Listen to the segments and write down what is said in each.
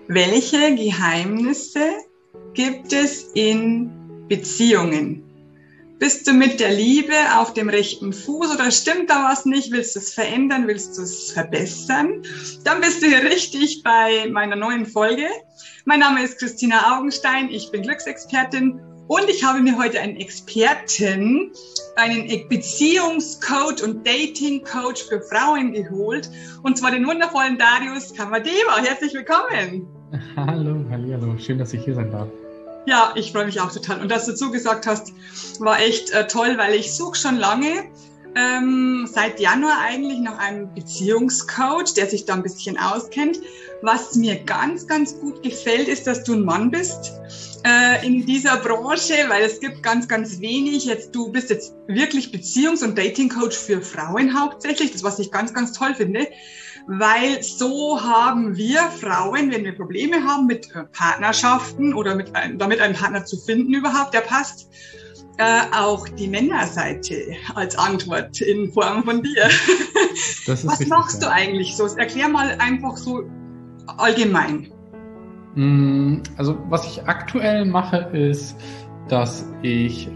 Welche Geheimnisse gibt es in Beziehungen? Bist du mit der Liebe auf dem rechten Fuß oder stimmt da was nicht? Willst du es verändern? Willst du es verbessern? Dann bist du hier richtig bei meiner neuen Folge. Mein Name ist Christina Augenstein, ich bin Glücksexpertin und ich habe mir heute einen Experten, einen Beziehungscoach und Datingcoach für Frauen geholt, und zwar den wundervollen Darius Kamadeva. Herzlich willkommen. Hallo, schön, dass ich hier sein darf. Ja, ich freue mich auch total. Und dass du zugesagt hast, war echt toll, weil ich suche schon lange, seit Januar eigentlich, nach einem Beziehungscoach, der sich da ein bisschen auskennt. Was mir ganz, ganz gut gefällt, ist, dass du ein Mann bist in dieser Branche, weil es gibt ganz, ganz wenig. Du bist jetzt wirklich Beziehungs- und Datingcoach für Frauen hauptsächlich, das was ich ganz, ganz toll finde. Weil so haben wir Frauen, wenn wir Probleme haben mit Partnerschaften oder damit einen Partner zu finden überhaupt, der passt, auch die Männerseite als Antwort in Form von dir. Das ist Was richtig, machst ja. du eigentlich so? Erklär mal einfach so allgemein. Also was ich aktuell mache, ist, dass ich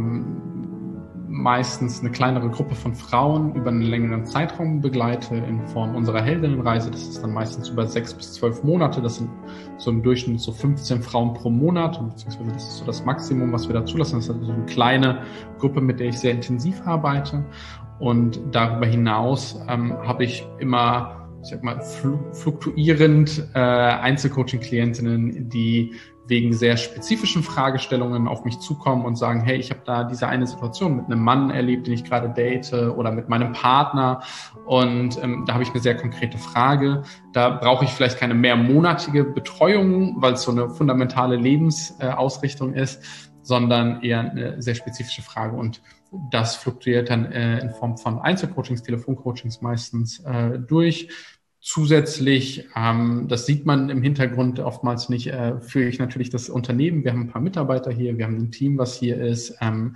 meistens eine kleinere Gruppe von Frauen über einen längeren Zeitraum begleite in Form unserer Heldinnenreise. Das ist dann meistens über 6 bis 12 Monate. Das sind so im Durchschnitt so 15 Frauen pro Monat, beziehungsweise das ist so das Maximum, was wir da zulassen. Das ist also so eine kleine Gruppe, mit der ich sehr intensiv arbeite. Und darüber hinaus habe ich immer, ich sag mal, fluktuierend Einzelcoaching-Klientinnen, die wegen sehr spezifischen Fragestellungen auf mich zukommen und sagen, hey, ich habe da diese eine Situation mit einem Mann erlebt, den ich gerade date, oder mit meinem Partner, und da habe ich eine sehr konkrete Frage. Da brauche ich vielleicht keine mehrmonatige Betreuung, weil es so eine fundamentale Lebensausrichtung ist, sondern eher eine sehr spezifische Frage, und das fluktuiert dann in Form von Einzelcoachings, Telefoncoachings meistens durch. Zusätzlich, das sieht man im Hintergrund oftmals nicht, führe ich natürlich das Unternehmen. Wir haben ein paar Mitarbeiter hier, wir haben ein Team, was hier ist.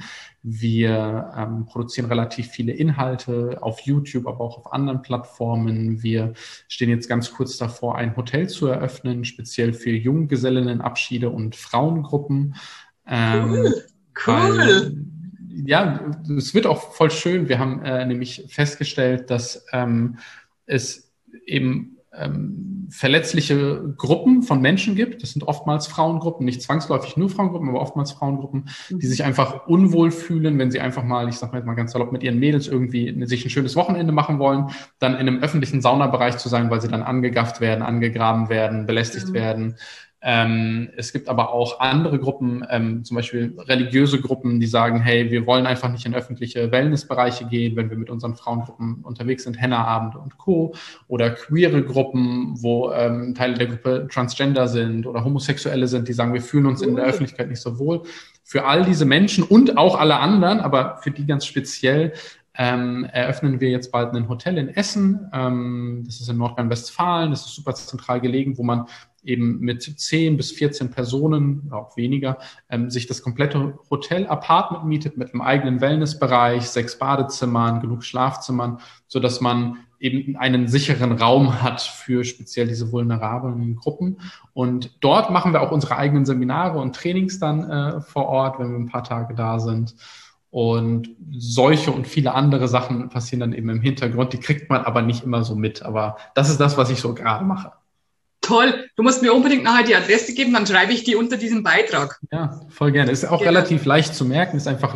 Wir produzieren relativ viele Inhalte auf YouTube, aber auch auf anderen Plattformen. Wir stehen jetzt ganz kurz davor, ein Hotel zu eröffnen, speziell für Junggesellinnenabschiede und Frauengruppen. Cool. Weil, ja, es wird auch voll schön. Wir haben nämlich festgestellt, dass es eben verletzliche Gruppen von Menschen gibt. Das sind oftmals Frauengruppen, nicht zwangsläufig nur Frauengruppen, aber oftmals Frauengruppen, die sich einfach unwohl fühlen, wenn sie einfach mal, ich sag mal jetzt mal ganz salopp, mit ihren Mädels irgendwie sich ein schönes Wochenende machen wollen, dann in einem öffentlichen Saunabereich zu sein, weil sie dann angegafft werden, angegraben werden, belästigt werden. Es gibt aber auch andere Gruppen, zum Beispiel religiöse Gruppen, die sagen, hey, wir wollen einfach nicht in öffentliche Wellnessbereiche gehen, wenn wir mit unseren Frauengruppen unterwegs sind, Henna-Abende und Co. Oder queere Gruppen, wo Teile der Gruppe Transgender sind oder Homosexuelle sind, die sagen, wir fühlen uns in der Öffentlichkeit nicht so wohl. Für all diese Menschen und auch alle anderen, aber für die ganz speziell, eröffnen wir jetzt bald ein Hotel in Essen. Das ist in Nordrhein-Westfalen, das ist super zentral gelegen, wo man eben mit 10 bis 14 Personen, auch weniger, sich das komplette Hotel-Apartment mietet mit einem eigenen Wellnessbereich, 6 Badezimmern, genug Schlafzimmern, sodass man eben einen sicheren Raum hat für speziell diese vulnerablen Gruppen. Und dort machen wir auch unsere eigenen Seminare und Trainings dann vor Ort, wenn wir ein paar Tage da sind. Und solche und viele andere Sachen passieren dann eben im Hintergrund. Die kriegt man aber nicht immer so mit. Aber das ist das, was ich so gerade mache. Toll. Du musst mir unbedingt nachher die Adresse geben, dann schreibe ich die unter diesem Beitrag. Ja, voll gerne. Ist auch relativ leicht zu merken. Ist einfach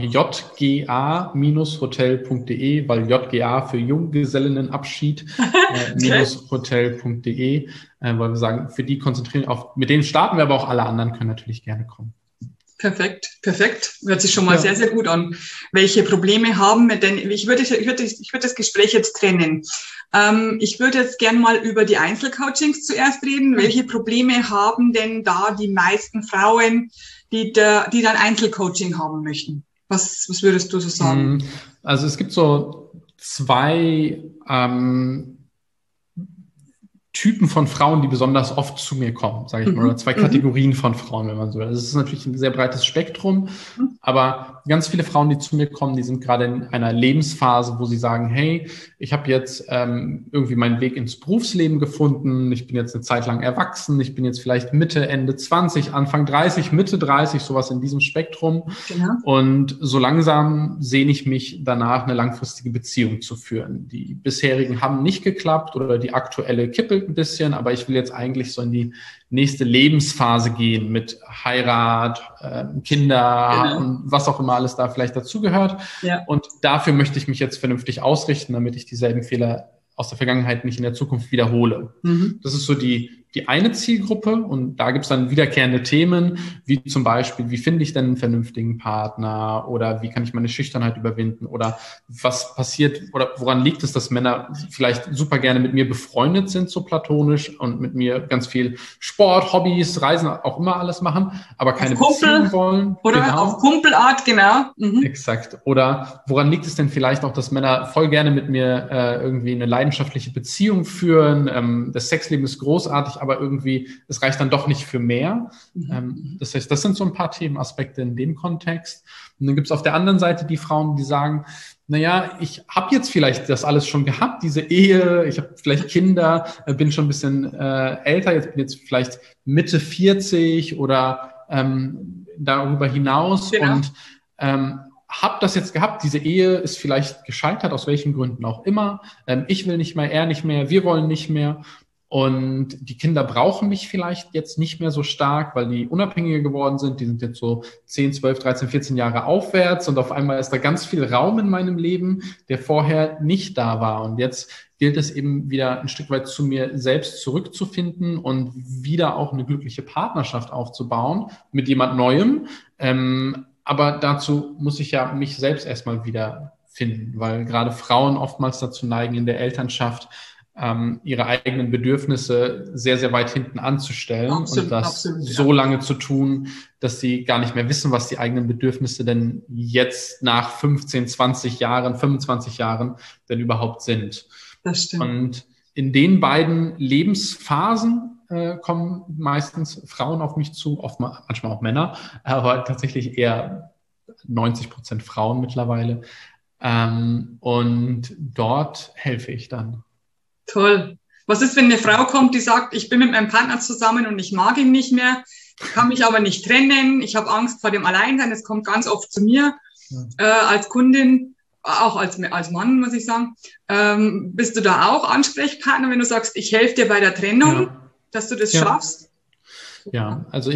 jga-hotel.de, weil JGA für Junggesellinnenabschied -hotel.de, weil wir sagen, für die konzentrieren mit denen starten wir, aber auch alle anderen können natürlich gerne kommen. Perfekt. Hört sich schon mal sehr, sehr gut an. Welche Probleme haben wir denn? Ich würde das Gespräch jetzt trennen. Ich würde jetzt gern mal über die Einzelcoachings zuerst reden. Welche Probleme haben denn da die meisten Frauen, die dann Einzelcoaching haben möchten? Was würdest du so sagen? Also es gibt so 2 Typen von Frauen, die besonders oft zu mir kommen, sage ich mal, oder zwei Kategorien von Frauen, wenn man so will. Das ist natürlich ein sehr breites Spektrum, aber ganz viele Frauen, die zu mir kommen, die sind gerade in einer Lebensphase, wo sie sagen, hey, ich habe jetzt irgendwie meinen Weg ins Berufsleben gefunden, ich bin jetzt eine Zeit lang erwachsen, ich bin jetzt vielleicht Mitte, Ende 20, Anfang 30, Mitte 30, sowas in diesem Spektrum. Genau. Und so langsam sehne ich mich danach, eine langfristige Beziehung zu führen. Die bisherigen haben nicht geklappt oder die aktuelle kippelt ein bisschen, aber ich will jetzt eigentlich so in die nächste Lebensphase gehen mit Heirat, Kinder und was auch immer alles da vielleicht dazugehört. Ja. Und dafür möchte ich mich jetzt vernünftig ausrichten, damit ich dieselben Fehler aus der Vergangenheit nicht in der Zukunft wiederhole. Das ist so die eine Zielgruppe und da gibt es dann wiederkehrende Themen, wie zum Beispiel, wie finde ich denn einen vernünftigen Partner oder wie kann ich meine Schüchternheit überwinden oder was passiert oder woran liegt es, dass Männer vielleicht super gerne mit mir befreundet sind, so platonisch und mit mir ganz viel Sport, Hobbys, Reisen, auch immer alles machen, aber keine Beziehung wollen. Oder auf Kumpelart, genau. Exakt. Oder woran liegt es denn vielleicht auch, dass Männer voll gerne mit mir irgendwie eine leidenschaftliche Beziehung führen, das Sexleben ist großartig, aber irgendwie, es reicht dann doch nicht für mehr. Das heißt, das sind so ein paar Themenaspekte in dem Kontext. Und dann gibt es auf der anderen Seite die Frauen, die sagen, naja, ich habe jetzt vielleicht das alles schon gehabt, diese Ehe, ich habe vielleicht Kinder, bin schon ein bisschen älter, jetzt bin jetzt vielleicht Mitte 40 oder darüber hinaus und habe das jetzt gehabt, diese Ehe ist vielleicht gescheitert, aus welchen Gründen auch immer. Ich will nicht mehr, er nicht mehr, wir wollen nicht mehr. Und die Kinder brauchen mich vielleicht jetzt nicht mehr so stark, weil die unabhängiger geworden sind. Die sind jetzt so 10, 12, 13, 14 Jahre aufwärts und auf einmal ist da ganz viel Raum in meinem Leben, der vorher nicht da war. Und jetzt gilt es eben wieder ein Stück weit zu mir selbst zurückzufinden und wieder auch eine glückliche Partnerschaft aufzubauen mit jemand Neuem. Aber dazu muss ich ja mich selbst erstmal wieder finden, weil gerade Frauen oftmals dazu neigen, in der Elternschaft ihre eigenen Bedürfnisse sehr, sehr weit hinten anzustellen und das so lange zu tun, dass sie gar nicht mehr wissen, was die eigenen Bedürfnisse denn jetzt nach 15, 20 Jahren, 25 Jahren denn überhaupt sind. Das stimmt. Und in den beiden Lebensphasen kommen meistens Frauen auf mich zu, oft manchmal auch Männer, aber tatsächlich eher 90% Frauen mittlerweile. Und dort helfe ich dann. Toll. Was ist, wenn eine Frau kommt, die sagt, ich bin mit meinem Partner zusammen und ich mag ihn nicht mehr, kann mich aber nicht trennen, ich habe Angst vor dem Alleinsein, das kommt ganz oft zu mir als Kundin, auch als Mann, muss ich sagen. Bist du da auch Ansprechpartner, wenn du sagst, ich helfe dir bei der Trennung, dass du das schaffst? Ja, also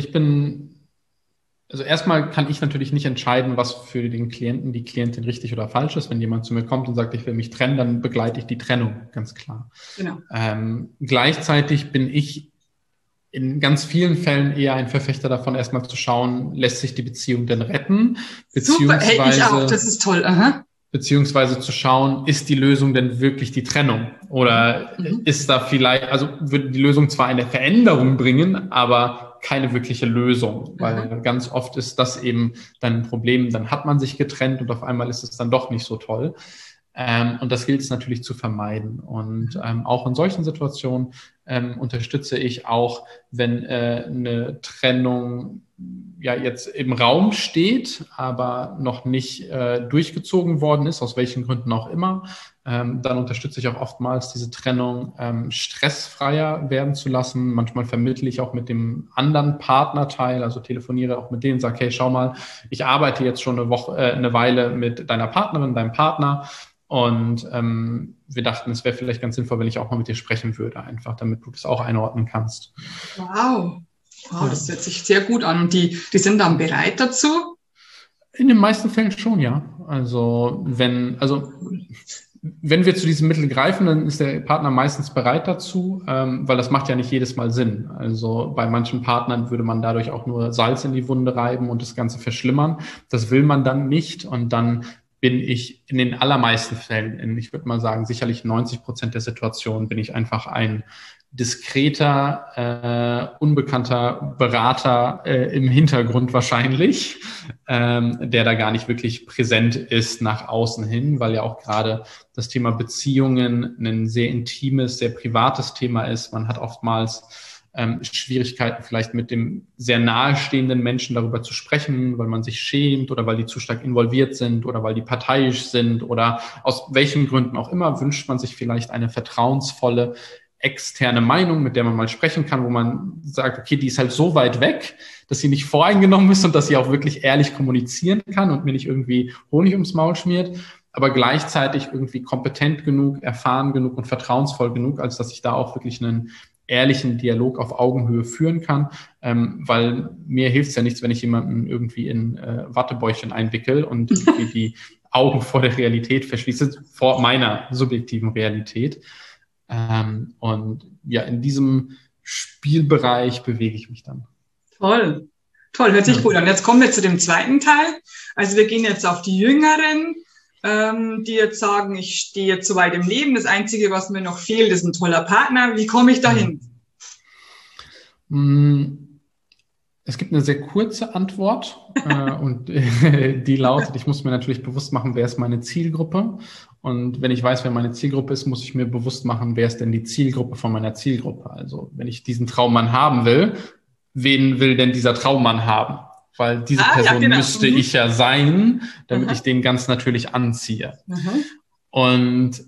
erstmal kann ich natürlich nicht entscheiden, was für den Klienten, die Klientin richtig oder falsch ist. Wenn jemand zu mir kommt und sagt, ich will mich trennen, dann begleite ich die Trennung, ganz klar. Genau. Gleichzeitig bin ich in ganz vielen Fällen eher ein Verfechter davon, erstmal zu schauen, lässt sich die Beziehung denn retten? Super, hey, ich auch, das ist toll. Aha. Beziehungsweise zu schauen, ist die Lösung denn wirklich die Trennung? Oder ist da vielleicht, also würde die Lösung zwar eine Veränderung bringen, aber keine wirkliche Lösung, weil ganz oft ist das eben dann ein Problem, dann hat man sich getrennt und auf einmal ist es dann doch nicht so toll. Und das gilt es natürlich zu vermeiden. Und auch in solchen Situationen unterstütze ich auch, wenn eine Trennung ja jetzt im Raum steht, aber noch nicht durchgezogen worden ist, aus welchen Gründen auch immer, dann unterstütze ich auch oftmals diese Trennung stressfreier werden zu lassen. Manchmal vermittle ich auch mit dem anderen Partnerteil, also telefoniere auch mit denen, sage, hey, schau mal, ich arbeite jetzt schon eine Weile mit deiner Partnerin, deinem Partner und wir dachten, es wäre vielleicht ganz sinnvoll, wenn ich auch mal mit dir sprechen würde, einfach, damit du das auch einordnen kannst. Wow, das hört sich sehr gut an. Und die sind dann bereit dazu? In den meisten Fällen schon, ja. Also wenn wir zu diesem Mittel greifen, dann ist der Partner meistens bereit dazu, weil das macht ja nicht jedes Mal Sinn. Also bei manchen Partnern würde man dadurch auch nur Salz in die Wunde reiben und das Ganze verschlimmern. Das will man dann nicht und dann bin ich in den allermeisten Fällen, ich würde mal sagen, sicherlich 90% der Situationen bin ich einfach ein diskreter, unbekannter Berater im Hintergrund wahrscheinlich, der da gar nicht wirklich präsent ist nach außen hin, weil ja auch gerade das Thema Beziehungen ein sehr intimes, sehr privates Thema ist. Man hat oftmals Schwierigkeiten vielleicht mit dem sehr nahestehenden Menschen darüber zu sprechen, weil man sich schämt oder weil die zu stark involviert sind oder weil die parteiisch sind oder aus welchen Gründen auch immer, wünscht man sich vielleicht eine vertrauensvolle externe Meinung, mit der man mal sprechen kann, wo man sagt, okay, die ist halt so weit weg, dass sie nicht voreingenommen ist und dass sie auch wirklich ehrlich kommunizieren kann und mir nicht irgendwie Honig ums Maul schmiert, aber gleichzeitig irgendwie kompetent genug, erfahren genug und vertrauensvoll genug, als dass ich da auch wirklich einen ehrlichen Dialog auf Augenhöhe führen kann, weil mir hilft es ja nichts, wenn ich jemanden irgendwie in Wattebäuchchen einwickel und irgendwie die Augen vor der Realität verschließe, vor meiner subjektiven Realität. Und ja, in diesem Spielbereich bewege ich mich dann. Toll, toll, hört sich gut an. Jetzt kommen wir zu dem zweiten Teil. Also wir gehen jetzt auf die Jüngeren, die jetzt sagen, ich stehe jetzt so weit im Leben. Das Einzige, was mir noch fehlt, ist ein toller Partner. Wie komme ich dahin? Es gibt eine sehr kurze Antwort und die lautet, ich muss mir natürlich bewusst machen, wer ist meine Zielgruppe. Und wenn ich weiß, wer meine Zielgruppe ist, muss ich mir bewusst machen, wer ist denn die Zielgruppe von meiner Zielgruppe. Also wenn ich diesen Traummann haben will, wen will denn dieser Traummann haben? Weil diese Person müsste ich ja sein, damit ich den ganz natürlich anziehe. Und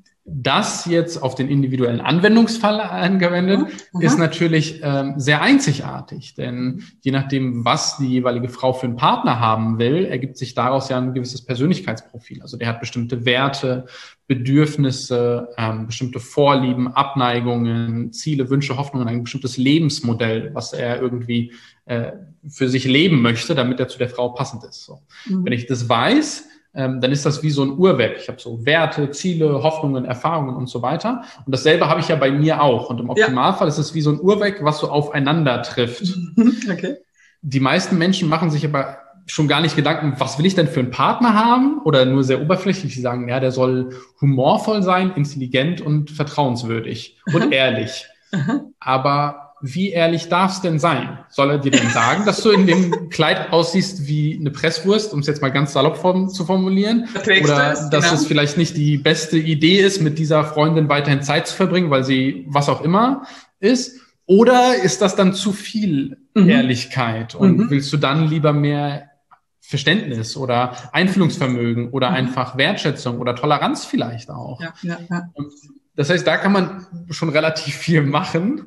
das jetzt auf den individuellen Anwendungsfall angewendet, ist natürlich sehr einzigartig. Denn je nachdem, was die jeweilige Frau für einen Partner haben will, ergibt sich daraus ja ein gewisses Persönlichkeitsprofil. Also der hat bestimmte Werte, Bedürfnisse, bestimmte Vorlieben, Abneigungen, Ziele, Wünsche, Hoffnungen, ein bestimmtes Lebensmodell, was er irgendwie für sich leben möchte, damit er zu der Frau passend ist. So. Wenn ich das weiß, dann ist das wie so ein Uhrwerk. Ich habe so Werte, Ziele, Hoffnungen, Erfahrungen und so weiter. Und dasselbe habe ich ja bei mir auch. Und im Optimalfall ist es wie so ein Uhrwerk, was so aufeinander trifft. Okay. Die meisten Menschen machen sich aber schon gar nicht Gedanken, was will ich denn für einen Partner haben? Oder nur sehr oberflächlich. Die sagen, ja, der soll humorvoll sein, intelligent und vertrauenswürdig und ehrlich. Aber wie ehrlich darf es denn sein? Soll er dir denn sagen, dass du in dem Kleid aussiehst wie eine Presswurst, um es jetzt mal ganz salopp zu formulieren? Oder dass es vielleicht nicht die beste Idee ist, mit dieser Freundin weiterhin Zeit zu verbringen, weil sie was auch immer ist? Oder ist das dann zu viel Ehrlichkeit? Und willst du dann lieber mehr Verständnis oder Einfühlungsvermögen oder einfach Wertschätzung oder Toleranz vielleicht auch? Und das heißt, da kann man schon relativ viel machen.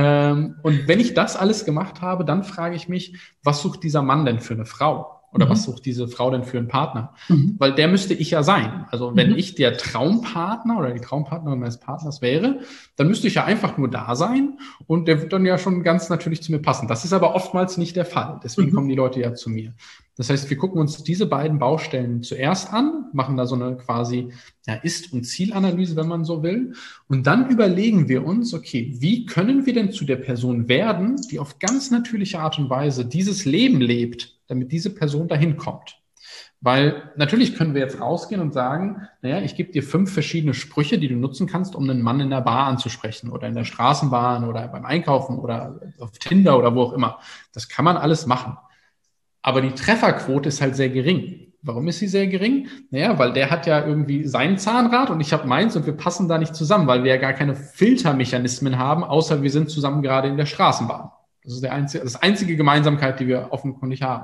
Und wenn ich das alles gemacht habe, dann frage ich mich, was sucht dieser Mann denn für eine Frau? Oder was sucht diese Frau denn für einen Partner? Weil der müsste ich ja sein. Also wenn ich der Traumpartner oder die Traumpartnerin meines Partners wäre, dann müsste ich ja einfach nur da sein und der wird dann ja schon ganz natürlich zu mir passen. Das ist aber oftmals nicht der Fall. Deswegen kommen die Leute ja zu mir. Das heißt, wir gucken uns diese beiden Baustellen zuerst an, machen da so eine quasi Ist- und Zielanalyse, wenn man so will. Und dann überlegen wir uns, okay, wie können wir denn zu der Person werden, die auf ganz natürliche Art und Weise dieses Leben lebt, damit diese Person dahin kommt. Weil natürlich können wir jetzt rausgehen und sagen, ich gebe dir 5 verschiedene Sprüche, die du nutzen kannst, um einen Mann in der Bar anzusprechen oder in der Straßenbahn oder beim Einkaufen oder auf Tinder oder wo auch immer. Das kann man alles machen. Aber die Trefferquote ist halt sehr gering. Warum ist sie sehr gering? Weil der hat ja irgendwie sein Zahnrad und ich habe meins und wir passen da nicht zusammen, weil wir ja gar keine Filtermechanismen haben, außer wir sind zusammen gerade in der straßenbahn. Das ist das einzige Gemeinsamkeit, die wir offenkundig haben.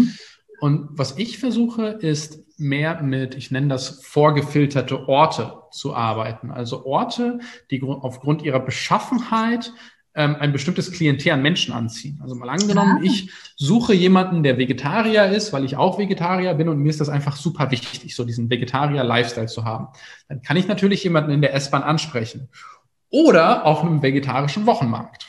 Und was ich versuche, ist mehr mit, ich nenne das vorgefilterte Orte zu arbeiten. Also Orte, die aufgrund ihrer Beschaffenheit ein bestimmtes Klientel an Menschen anziehen. Also mal angenommen, ich suche jemanden, der Vegetarier ist, weil ich auch Vegetarier bin und mir ist das einfach super wichtig, so diesen Vegetarier-Lifestyle zu haben. Dann kann ich natürlich jemanden in der S-Bahn ansprechen. Oder auf einem vegetarischen Wochenmarkt.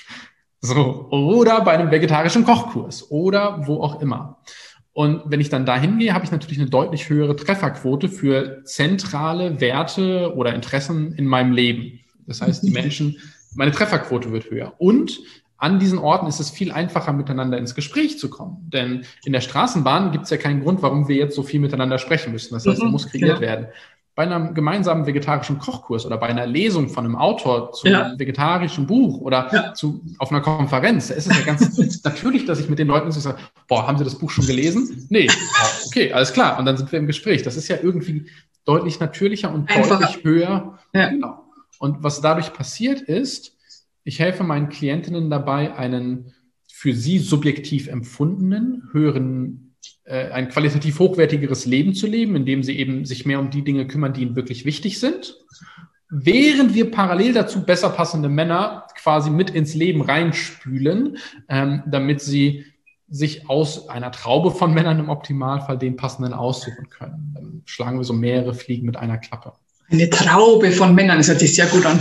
So, oder bei einem vegetarischen Kochkurs oder wo auch immer. Und wenn ich dann dahin gehe, habe ich natürlich eine deutlich höhere Trefferquote für zentrale Werte oder Interessen in meinem Leben. Das heißt, meine Trefferquote wird höher. Und an diesen Orten ist es viel einfacher, miteinander ins Gespräch zu kommen. Denn in der Straßenbahn gibt es ja keinen Grund, warum wir jetzt so viel miteinander sprechen müssen. Das heißt, da muss kreiert werden. bei einem gemeinsamen vegetarischen Kochkurs oder bei einer Lesung von einem Autor zu einem vegetarischen Buch oder auf einer Konferenz. Da ist es ja ganz natürlich, dass ich mit den Leuten sage, boah, haben Sie das Buch schon gelesen? Nee, okay, alles klar. Und dann sind wir im Gespräch. Das ist ja irgendwie deutlich natürlicher und deutlich höher. Ja. Genau. Und was dadurch passiert ist, ich helfe meinen Klientinnen dabei, einen für sie subjektiv empfundenen, ein qualitativ hochwertigeres Leben zu leben, indem sie eben sich mehr um die Dinge kümmern, die ihnen wirklich wichtig sind, während wir parallel dazu besser passende Männer quasi mit ins Leben reinspülen, damit sie sich aus einer Traube von Männern im Optimalfall den passenden aussuchen können. Dann schlagen wir so mehrere Fliegen mit einer Klappe. Eine Traube von Männern, das hört sich sehr gut an.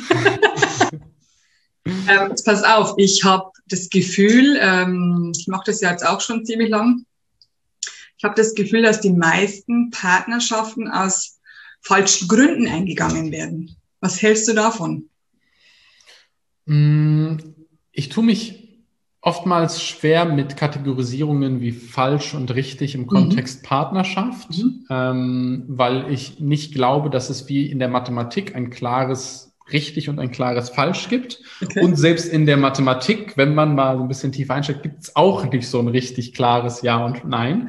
Jetzt pass auf, ich habe das Gefühl, ich mache das ja jetzt auch schon ziemlich lang, ich habe das Gefühl, dass die meisten Partnerschaften aus falschen Gründen eingegangen werden. Was hältst du davon? Ich tue mich oftmals schwer mit Kategorisierungen wie falsch und richtig im Kontext Partnerschaft, weil ich nicht glaube, dass es wie in der Mathematik ein klares richtig und ein klares falsch gibt. Okay. Und selbst in der Mathematik, wenn man mal so ein bisschen tiefer einsteigt, gibt es auch nicht so ein richtig klares Ja und Nein.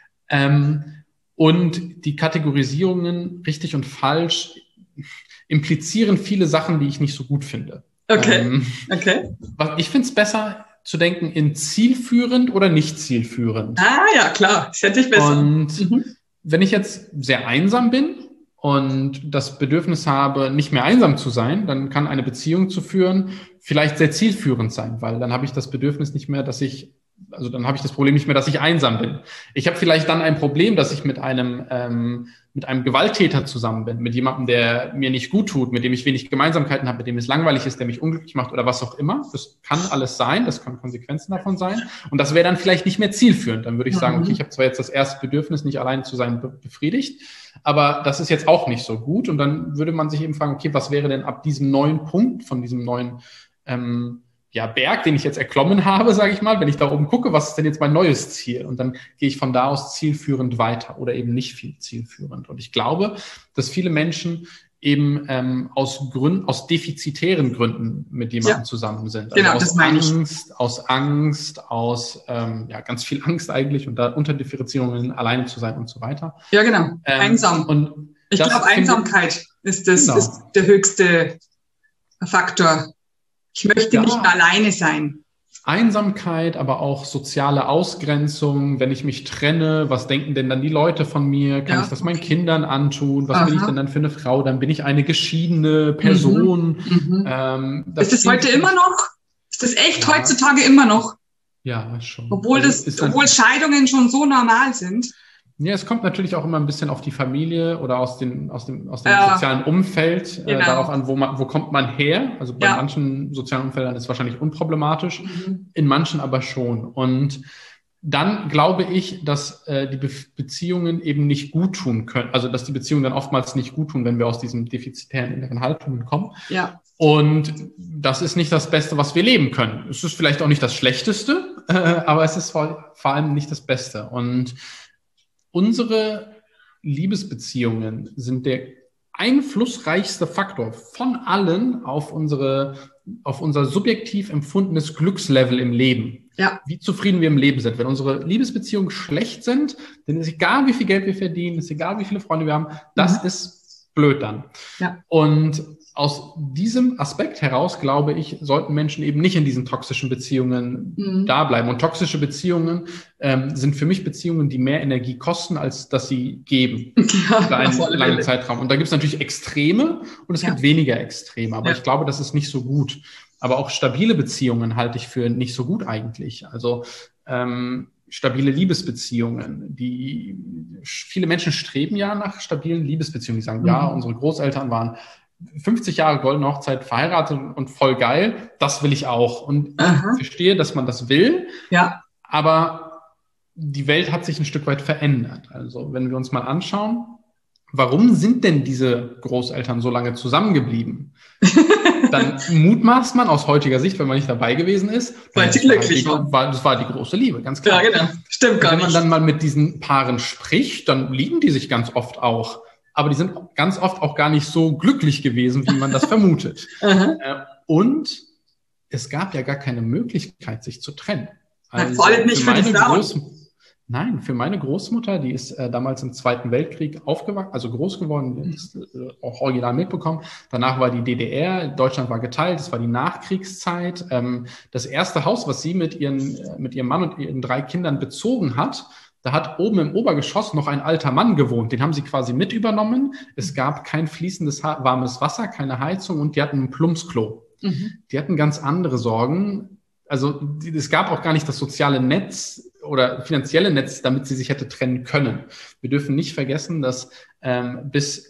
Und die Kategorisierungen richtig und falsch implizieren viele Sachen, die ich nicht so gut finde. Okay. Okay. Ich finde es besser zu denken in zielführend oder nicht zielführend. Ah ja, klar, das hätte ich besser. Und wenn ich jetzt sehr einsam bin und das Bedürfnis habe, nicht mehr einsam zu sein, dann kann eine Beziehung zu führen vielleicht sehr zielführend sein, weil dann habe ich das Bedürfnis nicht mehr, dann habe ich das Problem nicht mehr, dass ich einsam bin. Ich habe vielleicht dann ein Problem, dass ich mit einem Gewalttäter zusammen bin, mit jemandem, der mir nicht gut tut, mit dem ich wenig Gemeinsamkeiten habe, mit dem es langweilig ist, der mich unglücklich macht oder was auch immer. Das kann alles sein, das können Konsequenzen davon sein. Und das wäre dann vielleicht nicht mehr zielführend. Dann würde ich sagen, okay, ich habe zwar jetzt das erste Bedürfnis, nicht allein zu sein, befriedigt, aber das ist jetzt auch nicht so gut. Und dann würde man sich eben fragen, okay, was wäre denn ab diesem neuen Punkt, von diesem neuen Berg, den ich jetzt erklommen habe, sage ich mal, wenn ich da oben gucke, was ist denn jetzt mein neues Ziel? Und dann gehe ich von da aus zielführend weiter oder eben nicht viel zielführend. Und ich glaube, dass viele Menschen eben aus defizitären Gründen mit jemandem zusammen sind. Also genau, das meine ich. Aus Angst, aus ganz viel Angst eigentlich und da Unterdifferenzierungen, alleine zu sein und so weiter. Ja, genau. Einsam. Und ich glaube, Einsamkeit ist der höchste Faktor. Ich möchte nicht mehr alleine sein. Einsamkeit, aber auch soziale Ausgrenzung. Wenn ich mich trenne, was denken denn dann die Leute von mir? Kann ich das meinen Kindern antun? Was bin ich denn dann für eine Frau? Dann bin ich eine geschiedene Person. Ist das heute immer noch? Ist das echt heutzutage immer noch? Ja, schon. Obwohl Scheidungen schon so normal sind. Ja, es kommt natürlich auch immer ein bisschen auf die Familie oder aus dem sozialen Umfeld darauf an, wo kommt man her. Also bei manchen sozialen Umfeldern ist es wahrscheinlich unproblematisch, in manchen aber schon. Und dann glaube ich, dass die Beziehungen eben nicht gut tun können. Also dass die Beziehungen dann oftmals nicht gut tun, wenn wir aus diesen defizitären inneren Haltungen kommen. Ja. Und das ist nicht das Beste, was wir leben können. Es ist vielleicht auch nicht das Schlechteste, aber es ist vor allem nicht das Beste. Und unsere Liebesbeziehungen sind der einflussreichste Faktor von allen auf unser subjektiv empfundenes Glückslevel im Leben. Ja. Wie zufrieden wir im Leben sind. Wenn unsere Liebesbeziehungen schlecht sind, dann ist egal, wie viel Geld wir verdienen, ist egal, wie viele Freunde wir haben, das ist blöd dann. Ja. Und aus diesem Aspekt heraus, glaube ich, sollten Menschen eben nicht in diesen toxischen Beziehungen da bleiben. Und toxische Beziehungen sind für mich Beziehungen, die mehr Energie kosten, als dass sie geben. Für einen langen Zeitraum. Und da gibt es natürlich Extreme und es gibt weniger Extreme. Aber ich glaube, das ist nicht so gut. Aber auch stabile Beziehungen halte ich für nicht so gut eigentlich. Also stabile Liebesbeziehungen. Viele Menschen streben ja nach stabilen Liebesbeziehungen. Die sagen, ja, unsere Großeltern waren 50 Jahre goldene Hochzeit verheiratet und voll geil, das will ich auch. Und ich verstehe, dass man das will, aber die Welt hat sich ein Stück weit verändert. Also wenn wir uns mal anschauen, warum sind denn diese Großeltern so lange zusammengeblieben? Dann mutmaßt man aus heutiger Sicht, wenn man nicht dabei gewesen ist, weil sie glücklich waren. Das war die große Liebe, ganz klar. Ja, genau. Stimmt gar nicht. Wenn man dann mal mit diesen Paaren spricht, dann lieben die sich ganz oft auch. aber die sind ganz oft auch gar nicht so glücklich gewesen, wie man das vermutet. Und es gab ja gar keine Möglichkeit, sich zu trennen. Also vor allem nicht für die Frauen. Nein, für meine Großmutter, die ist damals im Zweiten Weltkrieg aufgewachsen, also groß geworden, die ist auch original mitbekommen. Danach war die DDR, Deutschland war geteilt, es war die Nachkriegszeit. Das erste Haus, was sie mit ihrem Mann und ihren 3 Kindern bezogen hat, da hat oben im Obergeschoss noch ein alter Mann gewohnt. Den haben sie quasi mit übernommen. Es gab kein fließendes warmes Wasser, keine Heizung und die hatten ein Plumpsklo. Die hatten ganz andere Sorgen. Also es gab auch gar nicht das soziale Netz oder finanzielle Netz, damit sie sich hätte trennen können. Wir dürfen nicht vergessen, dass bis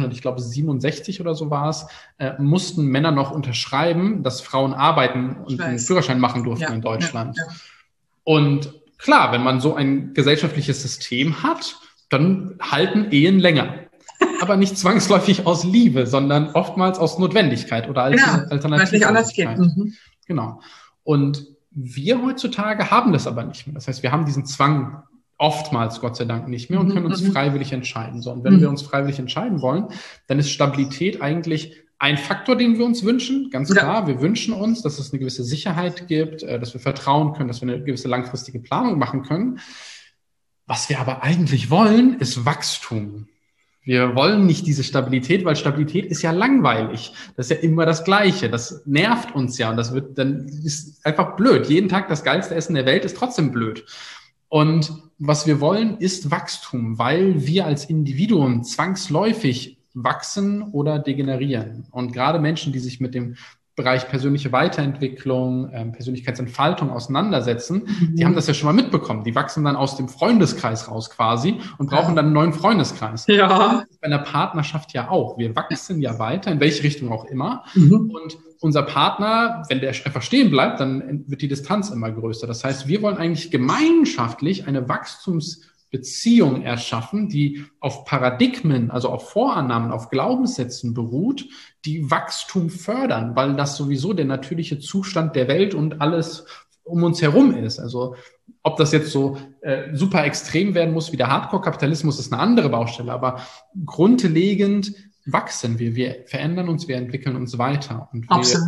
1967 oder so war es, mussten Männer noch unterschreiben, dass Frauen arbeiten und einen Führerschein machen durften in Deutschland. Ja. Und klar, wenn man so ein gesellschaftliches System hat, dann halten Ehen länger. Aber nicht zwangsläufig aus Liebe, sondern oftmals aus Notwendigkeit oder als Alternative. Weil es nicht anders geht. Genau. Und wir heutzutage haben das aber nicht mehr. Das heißt, wir haben diesen Zwang oftmals, Gott sei Dank, nicht mehr und können uns freiwillig entscheiden. So, und wenn wir uns freiwillig entscheiden wollen, dann ist Stabilität eigentlich ein Faktor, den wir uns wünschen. Ganz klar, wir wünschen uns, dass es eine gewisse Sicherheit gibt, dass wir vertrauen können, dass wir eine gewisse langfristige Planung machen können. Was wir aber eigentlich wollen, ist Wachstum. Wir wollen nicht diese Stabilität, weil Stabilität ist ja langweilig. Das ist ja immer das Gleiche. Das nervt uns ja und dann ist einfach blöd. Jeden Tag das geilste Essen der Welt ist trotzdem blöd. Und was wir wollen, ist Wachstum, weil wir als Individuen zwangsläufig wachsen oder degenerieren. Und gerade Menschen, die sich mit dem Bereich persönliche Weiterentwicklung, Persönlichkeitsentfaltung auseinandersetzen, die haben das ja schon mal mitbekommen. Die wachsen dann aus dem Freundeskreis raus quasi und brauchen dann einen neuen Freundeskreis. Ja. Bei einer Partnerschaft ja auch. Wir wachsen ja weiter, in welche Richtung auch immer. Und unser Partner, wenn der einfach stehen bleibt, dann wird die Distanz immer größer. Das heißt, wir wollen eigentlich gemeinschaftlich eine Wachstumsbeziehung erschaffen, die auf Paradigmen, also auf Vorannahmen, auf Glaubenssätzen beruht, die Wachstum fördern, weil das sowieso der natürliche Zustand der Welt und alles um uns herum ist. Also ob das jetzt so super extrem werden muss wie der Hardcore-Kapitalismus, ist eine andere Baustelle, aber grundlegend wachsen wir. Wir verändern uns, wir entwickeln uns weiter. Und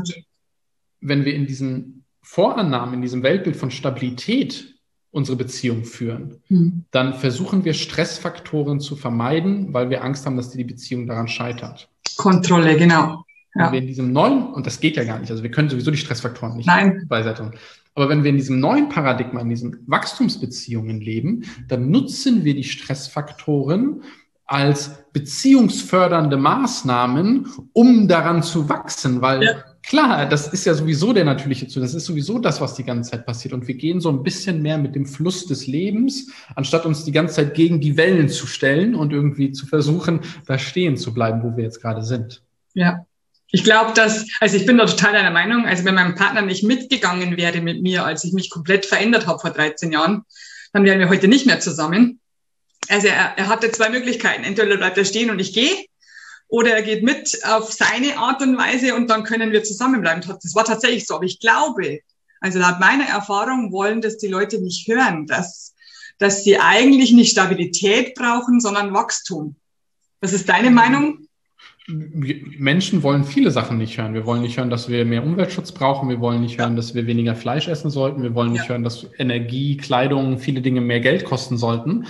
wenn wir in diesen Vorannahmen, in diesem Weltbild von Stabilität unsere Beziehung führen, dann versuchen wir Stressfaktoren zu vermeiden, weil wir Angst haben, dass die Beziehung daran scheitert. Kontrolle, genau. Wenn wir in diesem neuen, und das geht ja gar nicht, also wir können sowieso die Stressfaktoren nicht beiseite tun, aber wenn wir in diesem neuen Paradigma, in diesen Wachstumsbeziehungen leben, dann nutzen wir die Stressfaktoren als beziehungsfördernde Maßnahmen, um daran zu wachsen, weil klar, das ist ja sowieso der natürliche Zustand, das ist sowieso das, was die ganze Zeit passiert und wir gehen so ein bisschen mehr mit dem Fluss des Lebens, anstatt uns die ganze Zeit gegen die Wellen zu stellen und irgendwie zu versuchen, da stehen zu bleiben, wo wir jetzt gerade sind. Ja. Ich glaube, also ich bin da total deiner Meinung, also wenn mein Partner nicht mitgegangen wäre mit mir, als ich mich komplett verändert habe vor 13 Jahren, dann wären wir heute nicht mehr zusammen. Also er hatte 2 Möglichkeiten. Entweder bleibt er stehen und ich gehe, oder er geht mit auf seine Art und Weise und dann können wir zusammenbleiben. Das war tatsächlich so. Aber ich glaube, also laut meiner Erfahrung wollen das die Leute nicht hören, dass sie eigentlich nicht Stabilität brauchen, sondern Wachstum. Was ist deine Meinung? Menschen wollen viele Sachen nicht hören. Wir wollen nicht hören, dass wir mehr Umweltschutz brauchen. Wir wollen nicht hören, dass wir weniger Fleisch essen sollten. Wir wollen nicht hören, dass Energie, Kleidung, viele Dinge mehr Geld kosten sollten.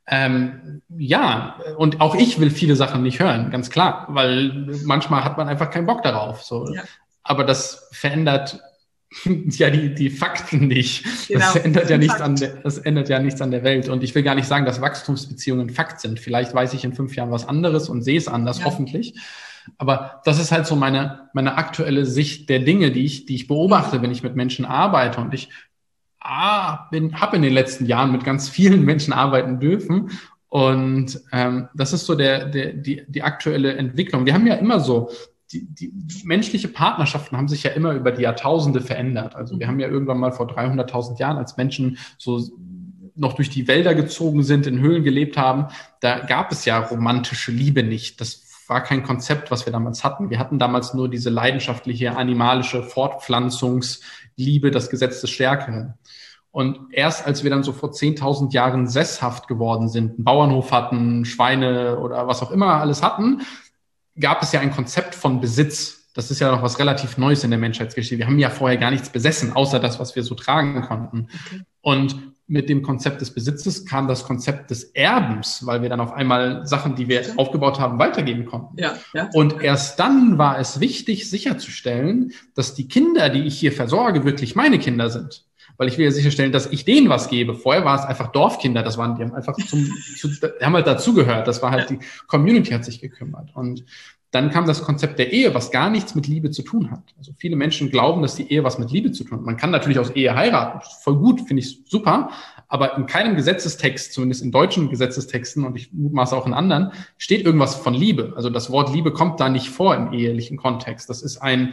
Und auch ich will viele Sachen nicht hören, ganz klar, weil manchmal hat man einfach keinen Bock darauf. So. Ja. Aber das verändert ja die Fakten nicht. Genau. Das ändert ja nichts an der Welt. Und ich will gar nicht sagen, dass Wachstumsbeziehungen Fakt sind. Vielleicht weiß ich in 5 Jahren was anderes und sehe es anders, hoffentlich. Aber das ist halt so meine aktuelle Sicht der Dinge, die ich beobachte, wenn ich mit Menschen arbeite. Und ich habe in den letzten Jahren mit ganz vielen Menschen arbeiten dürfen. Und das ist so die aktuelle Entwicklung. Wir haben ja immer so, die menschliche Partnerschaften haben sich ja immer über die Jahrtausende verändert. Also wir haben ja irgendwann mal vor 300.000 Jahren, als Menschen so noch durch die Wälder gezogen sind, in Höhlen gelebt haben, da gab es ja romantische Liebe nicht. Das war kein Konzept, was wir damals hatten. Wir hatten damals nur diese leidenschaftliche animalische Fortpflanzungsliebe, das Gesetz des Stärkeren. Und erst als wir dann so vor 10.000 Jahren sesshaft geworden sind, einen Bauernhof hatten, Schweine oder was auch immer alles hatten, gab es ja ein Konzept von Besitz. Das ist ja noch was relativ Neues in der Menschheitsgeschichte. Wir haben ja vorher gar nichts besessen, außer das, was wir so tragen konnten. Okay. Und mit dem Konzept des Besitzes kam das Konzept des Erbens, weil wir dann auf einmal Sachen, die wir aufgebaut haben, weitergeben konnten. Ja. Und erst dann war es wichtig, sicherzustellen, dass die Kinder, die ich hier versorge, wirklich meine Kinder sind. Weil ich will ja sicherstellen, dass ich denen was gebe. Vorher war es einfach Dorfkinder, die haben einfach die haben halt dazugehört. Das war halt, die Community hat sich gekümmert. Und dann kam das Konzept der Ehe, was gar nichts mit Liebe zu tun hat. Also viele Menschen glauben, dass die Ehe was mit Liebe zu tun hat. Man kann natürlich aus Ehe heiraten. Voll gut, finde ich super. Aber in keinem Gesetzestext, zumindest in deutschen Gesetzestexten und ich mutmaße auch in anderen, steht irgendwas von Liebe. Also das Wort Liebe kommt da nicht vor im ehelichen Kontext. Das ist ein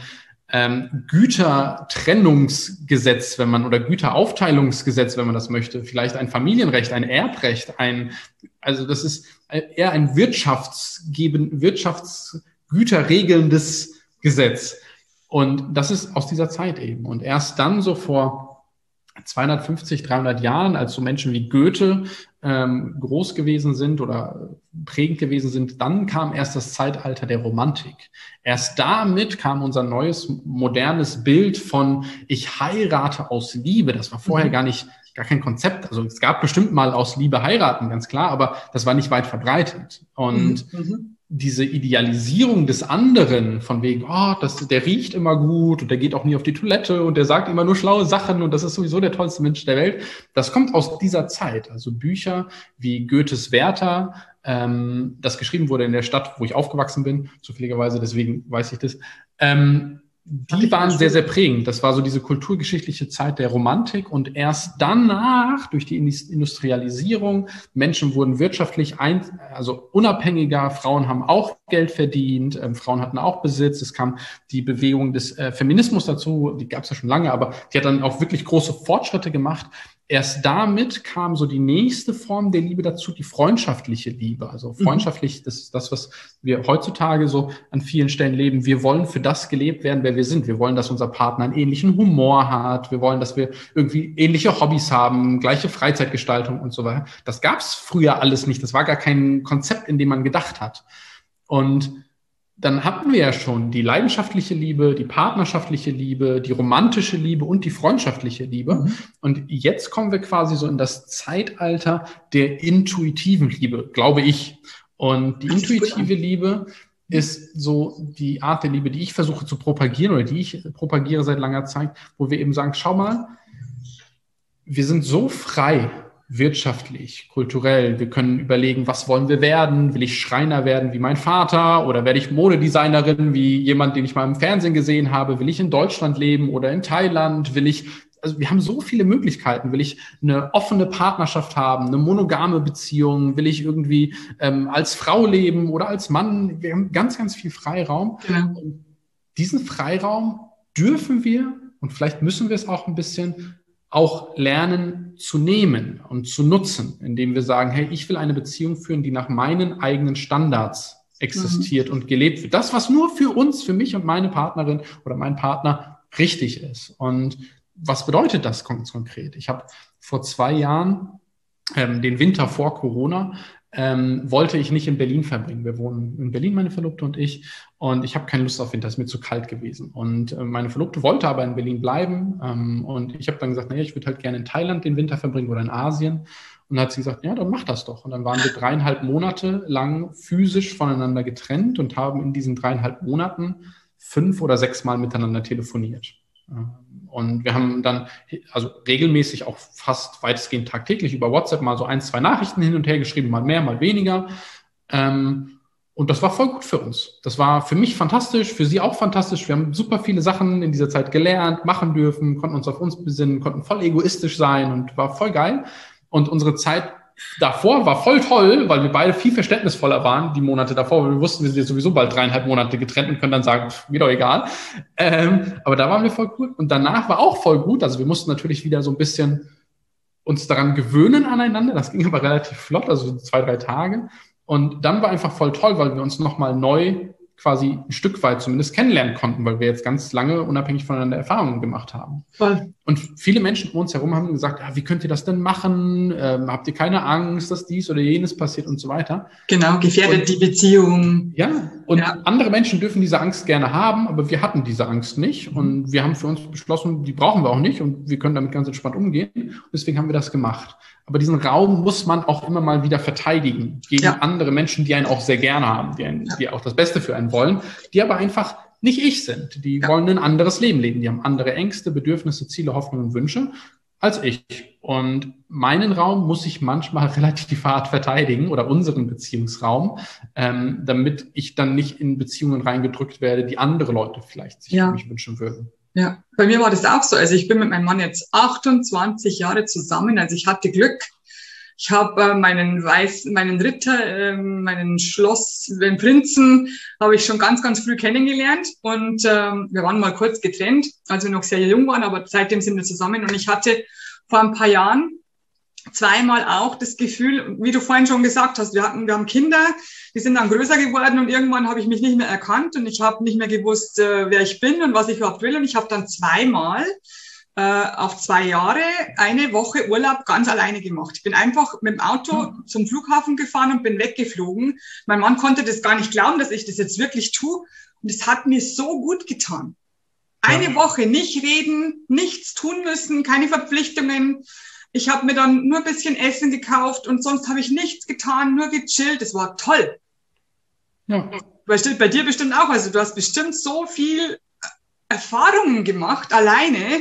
Gütertrennungsgesetz, oder Güteraufteilungsgesetz, wenn man das möchte. Vielleicht ein Familienrecht, ein Erbrecht, also das ist eher ein wirtschaftsgüterregelndes Gesetz. Und das ist aus dieser Zeit eben. Und erst dann so vor 250, 300 Jahren, als so Menschen wie Goethe groß gewesen sind oder prägend gewesen sind, dann kam erst das Zeitalter der Romantik. Erst damit kam unser neues, modernes Bild von ich heirate aus Liebe. Das war vorher gar kein Konzept. Also es gab bestimmt mal aus Liebe heiraten, ganz klar, aber das war nicht weit verbreitet. Und diese Idealisierung des anderen von wegen, der riecht immer gut und der geht auch nie auf die Toilette und der sagt immer nur schlaue Sachen und das ist sowieso der tollste Mensch der Welt. Das kommt aus dieser Zeit. Also Bücher wie Goethes Werther, das geschrieben wurde in der Stadt, wo ich aufgewachsen bin, zufälligerweise, deswegen weiß ich das, die waren sehr, sehr prägend. Das war so diese kulturgeschichtliche Zeit der Romantik und erst danach, durch die Industrialisierung, Menschen wurden wirtschaftlich unabhängiger, Frauen haben auch Geld verdient, Frauen hatten auch Besitz, es kam die Bewegung des Feminismus dazu, die gab es ja schon lange, aber die hat dann auch wirklich große Fortschritte gemacht. Erst damit kam so die nächste Form der Liebe dazu, die freundschaftliche Liebe. Also freundschaftlich, das ist das, was wir heutzutage so an vielen Stellen leben. Wir wollen für das gelebt werden, wer wir sind. Wir wollen, dass unser Partner einen ähnlichen Humor hat. Wir wollen, dass wir irgendwie ähnliche Hobbys haben, gleiche Freizeitgestaltung und so weiter. Das gab es früher alles nicht. Das war gar kein Konzept, in dem man gedacht hat. Und dann hatten wir ja schon die leidenschaftliche Liebe, die partnerschaftliche Liebe, die romantische Liebe und die freundschaftliche Liebe. Und jetzt kommen wir quasi so in das Zeitalter der intuitiven Liebe, glaube ich. Und die intuitive Liebe ist so die Art der Liebe, die ich versuche zu propagieren oder die ich propagiere seit langer Zeit, wo wir eben sagen, schau mal, wir sind so frei, wirtschaftlich, kulturell. Wir können überlegen, was wollen wir werden? Will ich Schreiner werden wie mein Vater oder werde ich Modedesignerin wie jemand, den ich mal im Fernsehen gesehen habe? Will ich in Deutschland leben oder in Thailand? Also wir haben so viele Möglichkeiten. Will ich eine offene Partnerschaft haben, eine monogame Beziehung? Will ich irgendwie als Frau leben oder als Mann? Wir haben ganz, ganz viel Freiraum. Ja. Und diesen Freiraum dürfen wir und vielleicht müssen wir es auch ein bisschen auch lernen zu nehmen und zu nutzen, indem wir sagen, hey, ich will eine Beziehung führen, die nach meinen eigenen Standards existiert und gelebt wird. Das, was nur für uns, für mich und meine Partnerin oder mein Partner richtig ist. Und was bedeutet das ganz konkret? Ich habe vor 2 Jahren, den Winter vor Corona, wollte ich nicht in Berlin verbringen. Wir wohnen in Berlin, meine Verlobte und ich. Und ich habe keine Lust auf Winter, ist mir zu kalt gewesen. Und meine Verlobte wollte aber in Berlin bleiben. Und ich habe dann gesagt, ich würde halt gerne in Thailand den Winter verbringen oder in Asien. Und dann hat sie gesagt, ja, dann mach das doch. Und dann waren wir 3,5 Monate lang physisch voneinander getrennt und haben in diesen 3,5 Monaten 5 oder 6 Mal miteinander telefoniert. Und wir haben dann also regelmäßig auch fast weitestgehend tagtäglich über WhatsApp mal so 1, 2 Nachrichten hin und her geschrieben, mal mehr, mal weniger. Und das war voll gut für uns. Das war für mich fantastisch, für sie auch fantastisch. Wir haben super viele Sachen in dieser Zeit gelernt, machen dürfen, konnten uns auf uns besinnen, konnten voll egoistisch sein und war voll geil. Und unsere Zeit davor war voll toll, weil wir beide viel verständnisvoller waren, die Monate davor, weil wir wussten, wir sind jetzt sowieso bald 3,5 Monate getrennt und können dann sagen, mir doch egal. Aber da waren wir voll gut. Und danach war auch voll gut. Also wir mussten natürlich wieder so ein bisschen uns daran gewöhnen aneinander. Das ging aber relativ flott, also 2, 3 Tage. Und dann war einfach voll toll, weil wir uns nochmal neu quasi ein Stück weit zumindest kennenlernen konnten, weil wir jetzt ganz lange unabhängig voneinander Erfahrungen gemacht haben. Voll. Und viele Menschen um uns herum haben gesagt, wie könnt ihr das denn machen? Habt ihr keine Angst, dass dies oder jenes passiert und so weiter? Genau, gefährdet die Beziehung. Ja, und andere Menschen dürfen diese Angst gerne haben, aber wir hatten diese Angst nicht. Und wir haben für uns beschlossen, die brauchen wir auch nicht und wir können damit ganz entspannt umgehen. Und deswegen haben wir das gemacht. Aber diesen Raum muss man auch immer mal wieder verteidigen gegen andere Menschen, die einen auch sehr gerne haben, die auch das Beste für einen wollen, die aber einfach nicht ich sind. Die wollen ein anderes Leben leben. Die haben andere Ängste, Bedürfnisse, Ziele, Hoffnungen und Wünsche als ich. Und meinen Raum muss ich manchmal relativ hart verteidigen oder unseren Beziehungsraum, damit ich dann nicht in Beziehungen reingedrückt werde, die andere Leute vielleicht sich für mich wünschen würden. Ja, bei mir war das auch so. Also ich bin mit meinem Mann jetzt 28 Jahre zusammen. Also ich hatte Glück. Ich habe meinen Ritter, meinen den Prinzen, habe ich schon ganz, ganz früh kennengelernt. Und wir waren mal kurz getrennt, als wir noch sehr jung waren, aber seitdem sind wir zusammen. Und ich hatte vor ein paar Jahren zweimal auch das Gefühl, wie du vorhin schon gesagt hast, wir haben Kinder, die sind dann größer geworden und irgendwann habe ich mich nicht mehr erkannt und ich habe nicht mehr gewusst, wer ich bin und was ich überhaupt will. Und ich habe dann zweimal auf 2 Jahre eine Woche Urlaub ganz alleine gemacht. Ich bin einfach mit dem Auto zum Flughafen gefahren und bin weggeflogen. Mein Mann konnte das gar nicht glauben, dass ich das jetzt wirklich tue. Und es hat mir so gut getan. Eine Woche nicht reden, nichts tun müssen, keine Verpflichtungen. Ich habe mir dann nur ein bisschen Essen gekauft und sonst habe ich nichts getan, nur gechillt. Das war toll. Ja. Bei dir bestimmt auch. Also du hast bestimmt so viel Erfahrungen gemacht, alleine,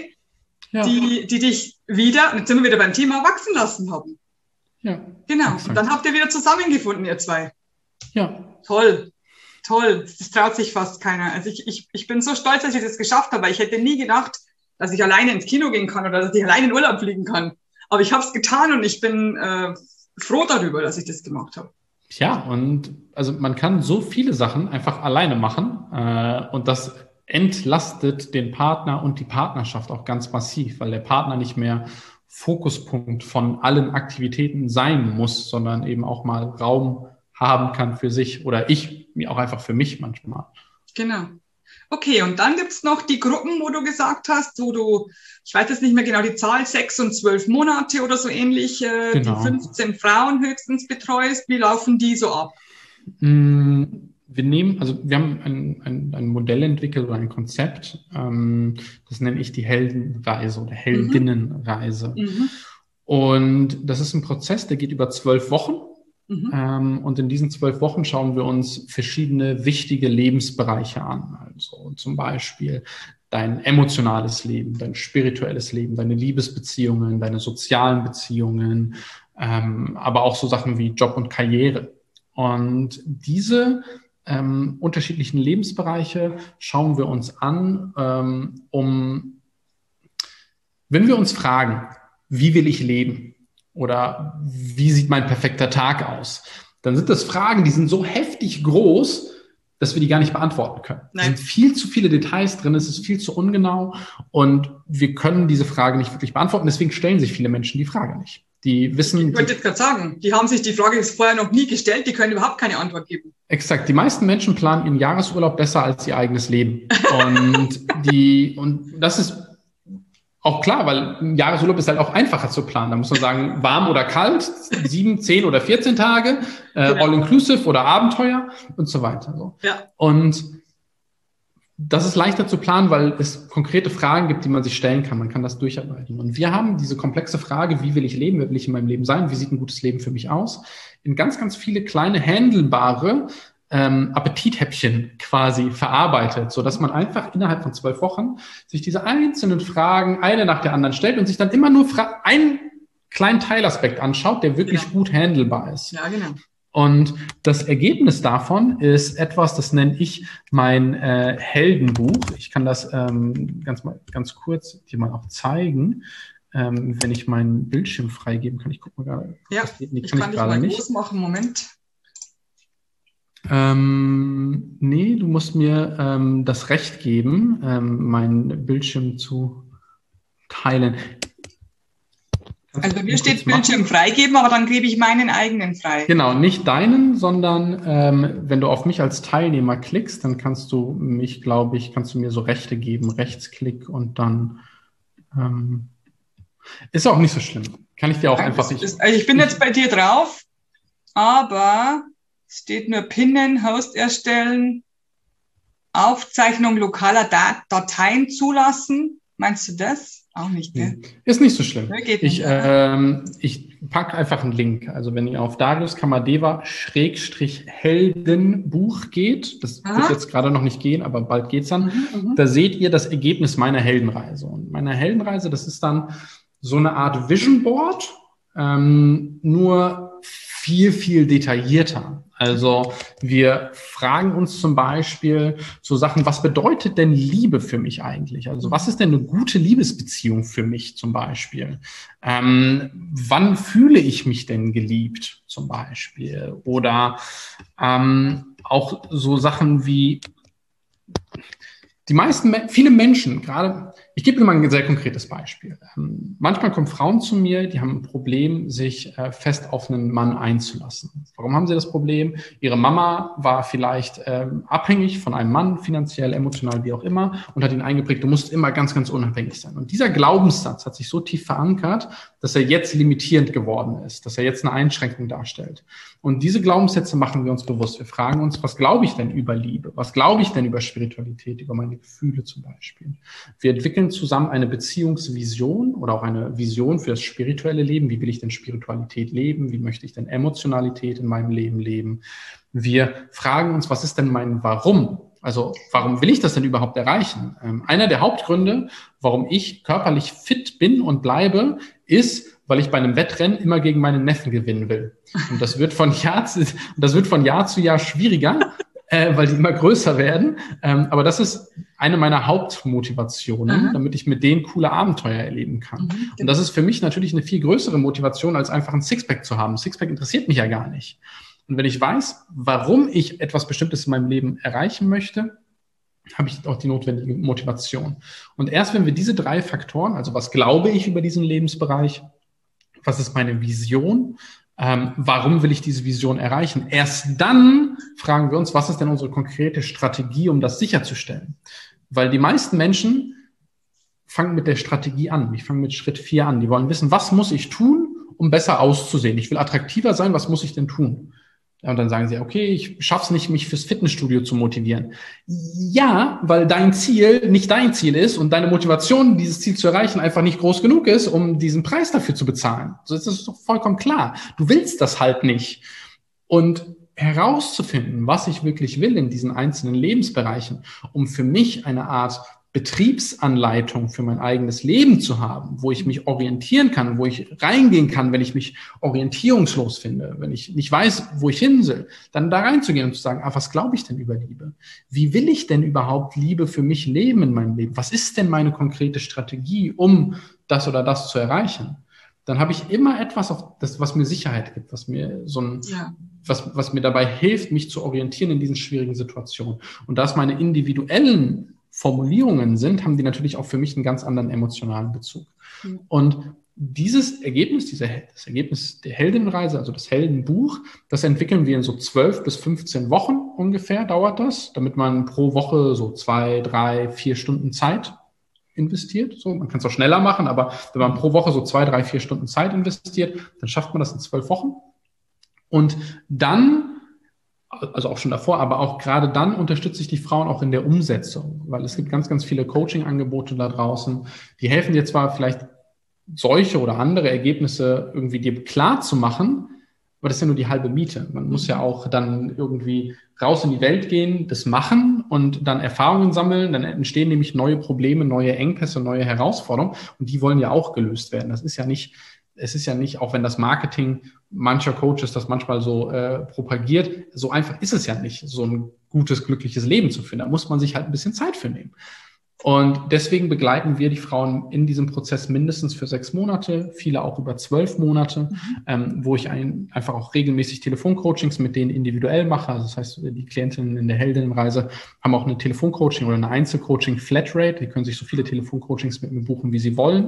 die dich wieder, und jetzt sind wir wieder beim Thema, wachsen lassen haben. Ja. Genau. Exakt. Und dann habt ihr wieder zusammengefunden, ihr zwei. Ja. Toll. Das traut sich fast keiner. Also ich bin so stolz, dass ich das geschafft habe, weil ich hätte nie gedacht, dass ich alleine ins Kino gehen kann oder dass ich alleine in Urlaub fliegen kann. Aber ich habe es getan und ich bin froh darüber, dass ich das gemacht habe. Ja, und also man kann so viele Sachen einfach alleine machen und das entlastet den Partner und die Partnerschaft auch ganz massiv, weil der Partner nicht mehr Fokuspunkt von allen Aktivitäten sein muss, sondern eben auch mal Raum haben kann für sich oder ich mir auch einfach für mich manchmal. Genau. Okay, und dann gibt's noch die Gruppen, wo du gesagt hast, wo du, ich weiß jetzt nicht mehr genau die Zahl, 6 und 12 Monate oder so ähnlich, die 15 Frauen höchstens betreust. Wie laufen die so ab? Wir haben ein Modell entwickelt oder ein Konzept, das nenne ich die Heldenreise oder Heldinnenreise. Und das ist ein Prozess, der geht über 12 Wochen. Und in diesen 12 Wochen schauen wir uns verschiedene wichtige Lebensbereiche an. Also zum Beispiel dein emotionales Leben, dein spirituelles Leben, deine Liebesbeziehungen, deine sozialen Beziehungen, aber auch so Sachen wie Job und Karriere. Und diese unterschiedlichen Lebensbereiche schauen wir uns an, wenn wir uns fragen, wie will ich leben? Oder wie sieht mein perfekter Tag aus? Dann sind das Fragen, die sind so heftig groß, dass wir die gar nicht beantworten können. Es sind viel zu viele Details drin, es ist viel zu ungenau und wir können diese Frage nicht wirklich beantworten. Deswegen stellen sich viele Menschen die Frage nicht. Die wissen. Ich wollte jetzt gerade sagen, die haben sich die Frage vorher noch nie gestellt, die können überhaupt keine Antwort geben. Exakt. Die meisten Menschen planen ihren Jahresurlaub besser als ihr eigenes Leben. Und das ist auch klar, weil ein Jahresurlaub ist halt auch einfacher zu planen. Da muss man sagen, warm oder kalt, 7, 10 oder 14 Tage, all-inclusive oder Abenteuer und so weiter. So. Ja. Und das ist leichter zu planen, weil es konkrete Fragen gibt, die man sich stellen kann. Man kann das durcharbeiten. Und wir haben diese komplexe Frage, wie will ich leben, wer will ich in meinem Leben sein, wie sieht ein gutes Leben für mich aus, in ganz, ganz viele kleine, handelbare Appetithäppchen quasi verarbeitet, so dass man einfach innerhalb von 12 Wochen sich diese einzelnen Fragen eine nach der anderen stellt und sich dann immer nur einen kleinen Teilaspekt anschaut, der wirklich gut handelbar ist. Ja, genau. Und das Ergebnis davon ist etwas, das nenne ich mein Heldenbuch. Ich kann das ganz kurz dir mal auch zeigen, wenn ich meinen Bildschirm freigeben kann. Ich gucke mal gerade. Ja, ich kann dich mal groß machen. Moment. Nee, du musst mir das Recht geben, meinen Bildschirm zu teilen. Also bei mir steht Bildschirm freigeben, aber dann gebe ich meinen eigenen frei. Genau, nicht deinen, sondern wenn du auf mich als Teilnehmer klickst, dann kannst du mir so Rechte geben, Rechtsklick und dann Ist auch nicht so schlimm. Kann ich dir auch einfach nicht. Also ich bin jetzt bei dir drauf, aber es steht nur Pinnen, Host erstellen, Aufzeichnung lokaler Dateien zulassen. Meinst du das? Auch nicht, gell? Ist nicht so schlimm. Ich packe einfach einen Link. Also wenn ihr auf Darius Kamadeva-Heldenbuch geht, das wird jetzt gerade noch nicht gehen, aber bald geht's dann, da seht ihr das Ergebnis meiner Heldenreise. Und meine Heldenreise, das ist dann so eine Art Vision Board, nur viel, viel detaillierter. Also wir fragen uns zum Beispiel so Sachen, was bedeutet denn Liebe für mich eigentlich? Also was ist denn eine gute Liebesbeziehung für mich zum Beispiel? Wann fühle ich mich denn geliebt zum Beispiel? Oder auch so Sachen wie viele Menschen, gerade, ich gebe dir mal ein sehr konkretes Beispiel. Manchmal kommen Frauen zu mir, die haben ein Problem, sich fest auf einen Mann einzulassen. Warum haben sie das Problem? Ihre Mama war vielleicht abhängig von einem Mann, finanziell, emotional, wie auch immer, und hat ihn eingeprägt, du musst immer ganz, ganz unabhängig sein. Und dieser Glaubenssatz hat sich so tief verankert, dass er jetzt limitierend geworden ist, dass er jetzt eine Einschränkung darstellt. Und diese Glaubenssätze machen wir uns bewusst. Wir fragen uns, was glaube ich denn über Liebe? Was glaube ich denn über Spiritualität, über meine Gefühle zum Beispiel? Wir entwickeln zusammen eine Beziehungsvision oder auch eine Vision für das spirituelle Leben. Wie will ich denn Spiritualität leben? Wie möchte ich denn Emotionalität in meinem Leben leben? Wir fragen uns, was ist denn mein Warum? Also warum will ich das denn überhaupt erreichen? Einer der Hauptgründe, warum ich körperlich fit bin und bleibe, ist, weil ich bei einem Wettrennen immer gegen meinen Neffen gewinnen will. Und das wird von Jahr zu Jahr schwieriger, weil die immer größer werden. Aber das ist eine meiner Hauptmotivationen, damit ich mit denen coole Abenteuer erleben kann. Und das ist für mich natürlich eine viel größere Motivation, als einfach ein Sixpack zu haben. Sixpack interessiert mich ja gar nicht. Und wenn ich weiß, warum ich etwas Bestimmtes in meinem Leben erreichen möchte, habe ich auch die notwendige Motivation. Und erst wenn wir diese 3 Faktoren, also was glaube ich über diesen Lebensbereich, was ist meine Vision, warum will ich diese Vision erreichen, erst dann fragen wir uns, was ist denn unsere konkrete Strategie, um das sicherzustellen? Weil die meisten Menschen fangen mit der Strategie an. Ich fange mit Schritt 4 an. Die wollen wissen, was muss ich tun, um besser auszusehen? Ich will attraktiver sein, was muss ich denn tun? Und dann sagen sie, okay, ich schaff's nicht, mich fürs Fitnessstudio zu motivieren. Ja, weil dein Ziel nicht dein Ziel ist und deine Motivation, dieses Ziel zu erreichen, einfach nicht groß genug ist, um diesen Preis dafür zu bezahlen. Das ist doch vollkommen klar. Du willst das halt nicht. Und herauszufinden, was ich wirklich will in diesen einzelnen Lebensbereichen, um für mich eine Art Betriebsanleitung für mein eigenes Leben zu haben, wo ich mich orientieren kann, wo ich reingehen kann, wenn ich mich orientierungslos finde, wenn ich nicht weiß, wo ich hin will, dann da reinzugehen und zu sagen, was glaube ich denn über Liebe? Wie will ich denn überhaupt Liebe für mich leben in meinem Leben? Was ist denn meine konkrete Strategie, um das oder das zu erreichen? Dann habe ich immer etwas, was mir Sicherheit gibt, was mir was mir dabei hilft, mich zu orientieren in diesen schwierigen Situationen. Und da es meine individuellen Formulierungen sind, haben die natürlich auch für mich einen ganz anderen emotionalen Bezug. Und dieses Ergebnis, das Ergebnis der Heldenreise, also das Heldenbuch, das entwickeln wir in so 12 bis 15 Wochen ungefähr, dauert das, damit man pro Woche so 2, 3, 4 Stunden Zeit investiert. So, man kann es auch schneller machen, aber wenn man pro Woche so 2, 3, 4 Stunden Zeit investiert, dann schafft man das in 12 Wochen. Und dann, also auch schon davor, aber auch gerade dann unterstütze ich die Frauen auch in der Umsetzung, weil es gibt ganz, ganz viele Coaching-Angebote da draußen, die helfen dir zwar vielleicht solche oder andere Ergebnisse irgendwie dir klar zu machen, aber das ist ja nur die halbe Miete. Man muss ja auch dann irgendwie raus in die Welt gehen, das machen und dann Erfahrungen sammeln, dann entstehen nämlich neue Probleme, neue Engpässe, neue Herausforderungen und die wollen ja auch gelöst werden. Es ist ja nicht, auch wenn das Marketing mancher Coaches das manchmal so propagiert, so einfach ist es ja nicht, so ein gutes, glückliches Leben zu führen. Da muss man sich halt ein bisschen Zeit für nehmen. Und deswegen begleiten wir die Frauen in diesem Prozess mindestens für 6 Monate, viele auch über 12 Monate, wo ich einfach auch regelmäßig Telefoncoachings mit denen individuell mache. Also das heißt, die Klientinnen in der Heldinnenreise haben auch eine Telefoncoaching oder eine Einzelcoaching Flatrate. Die können sich so viele Telefoncoachings mit mir buchen, wie sie wollen.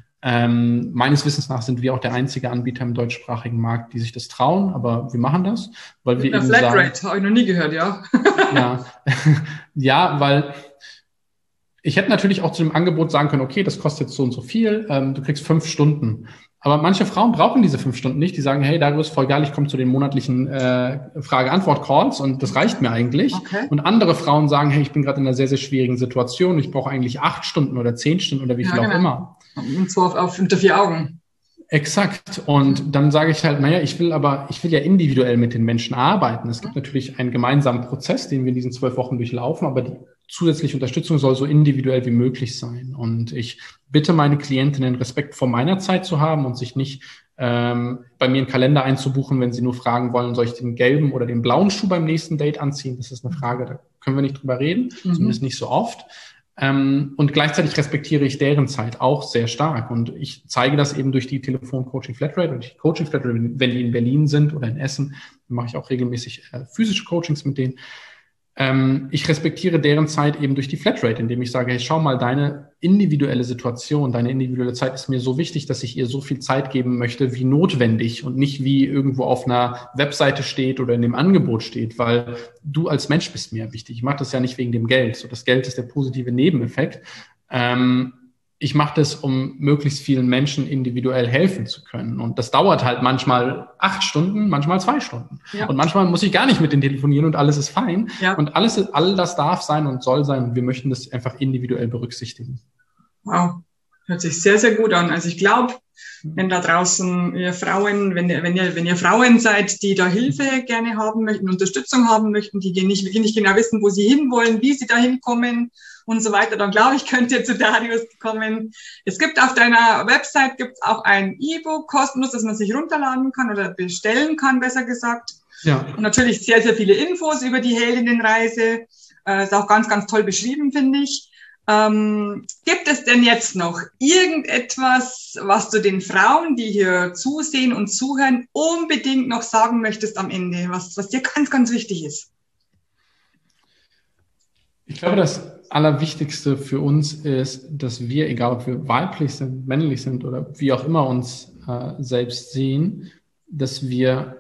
Meines Wissens nach sind wir auch der einzige Anbieter im deutschsprachigen Markt, die sich das trauen, aber wir machen das, weil wir eben Flatrate habe ich noch nie gehört, ja. Ja, weil Ich hätte natürlich auch zu dem Angebot sagen können, okay, das kostet jetzt so und so viel, du kriegst 5 Stunden. Aber manche Frauen brauchen diese 5 Stunden nicht. Die sagen, hey, Darius, voll geil, ich komme zu den monatlichen Frage-Antwort-Calls und das reicht mir eigentlich. Okay. Und andere Frauen sagen, hey, ich bin gerade in einer sehr, sehr schwierigen Situation. Ich brauche eigentlich 8 Stunden oder 10 Stunden oder wie viel auch immer. Und zwar auf unter 4 Augen. Exakt. Und dann sage ich halt, naja, ich will ja individuell mit den Menschen arbeiten. Es gibt natürlich einen gemeinsamen Prozess, den wir in diesen 12 Wochen durchlaufen, aber die zusätzliche Unterstützung soll so individuell wie möglich sein. Und ich bitte meine Klientinnen, Respekt vor meiner Zeit zu haben und sich nicht bei mir einen Kalender einzubuchen, wenn sie nur fragen wollen, soll ich den gelben oder den blauen Schuh beim nächsten Date anziehen? Das ist eine Frage, da können wir nicht drüber reden, zumindest nicht so oft. Und gleichzeitig respektiere ich deren Zeit auch sehr stark. Und ich zeige das eben durch die Telefon-Coaching Flatrate und die Coaching Flatrate, wenn die in Berlin sind oder in Essen, dann mache ich auch regelmäßig physische Coachings mit denen. Ich respektiere deren Zeit eben durch die Flatrate, indem ich sage, hey, schau mal, deine individuelle Situation, deine individuelle Zeit ist mir so wichtig, dass ich ihr so viel Zeit geben möchte, wie notwendig und nicht wie irgendwo auf einer Webseite steht oder in dem Angebot steht, weil du als Mensch bist mir wichtig. Ich mache das ja nicht wegen dem Geld. So, das Geld ist der positive Nebeneffekt. Ich mache das, um möglichst vielen Menschen individuell helfen zu können. Und das dauert halt manchmal 8 Stunden, manchmal 2 Stunden. Ja. Und manchmal muss ich gar nicht mit denen telefonieren und alles ist fein. Ja. Und all das darf sein und soll sein. Und wir möchten das einfach individuell berücksichtigen. Wow, hört sich sehr, sehr gut an. Also ich glaube, wenn da draußen ihr Frauen, wenn ihr Frauen seid, die da Hilfe gerne haben möchten, Unterstützung haben möchten, die nicht genau wissen, wo sie hinwollen, wie sie da hinkommen und so weiter, dann glaube ich, könnt ihr zu Darius kommen. Es gibt auf deiner Website gibt's auch ein E-Book kostenlos, das man sich runterladen kann oder bestellen kann, besser gesagt. Ja. Und natürlich sehr, sehr viele Infos über die Heldinnenreise. Ist auch ganz, ganz toll beschrieben, finde ich. Gibt es denn jetzt noch irgendetwas, was du den Frauen, die hier zusehen und zuhören, unbedingt noch sagen möchtest am Ende, was dir ganz, ganz wichtig ist? Ich glaube, das Allerwichtigste für uns ist, dass wir, egal ob wir weiblich sind, männlich sind oder wie auch immer uns selbst sehen, dass wir